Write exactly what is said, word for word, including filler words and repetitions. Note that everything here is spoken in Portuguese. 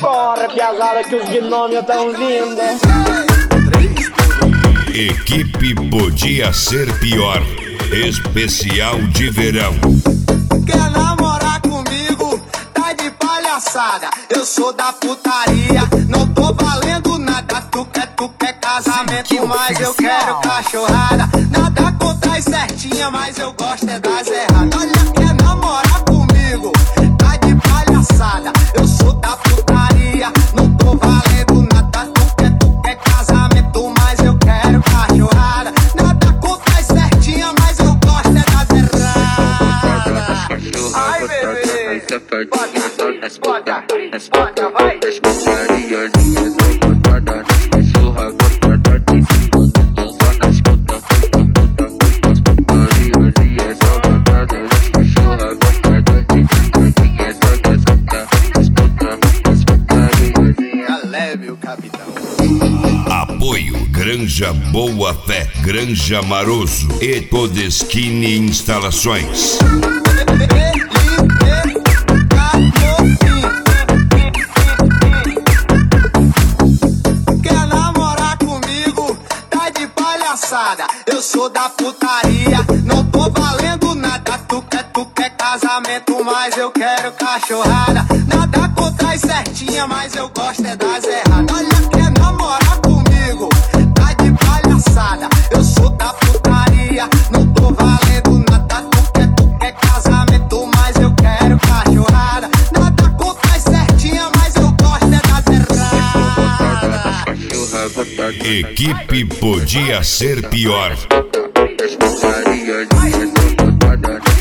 Corre, piazada, que os gnomos tão lindos. Equipe Podia Ser Pior, especial de verão. Quer namorar comigo? Tá de palhaçada. Eu sou da putaria, não tô valendo nada. Tu quer, tu quer casamento, mas eu quero cachorrada. Nada contra as certinha, mas eu gosto é das erradas. Olha, quer namorar comigo? Tá de palhaçada. Eu sou da putaria, não tô valendo nada. Tu quer, tu quer casamento, mas eu quero cachorrada. Nada contra as certinha, mas eu gosto é das erradas. Ai, bebê, bota, bota, bota, vai. Apoio Granja Boa Fé, Granja Maroso e Todeschini Instalações. Quer namorar comigo? Tá de palhaçada. Eu sou da putaria, não tô valendo nada. Tu quer, tu quer casamento, mas eu quero cachorrada. Nada contra as certinha, mas eu gosto é das erradas. Olha, quer namorar comigo? Tá de palhaçada. Eu sou da putaria, não tô valendo nada. Tu quer, tu quer casamento, mas eu quero cachorrada. Nada contra as certinha, mas eu gosto é das erradas. Equipe Podia Ser Pior. Vai.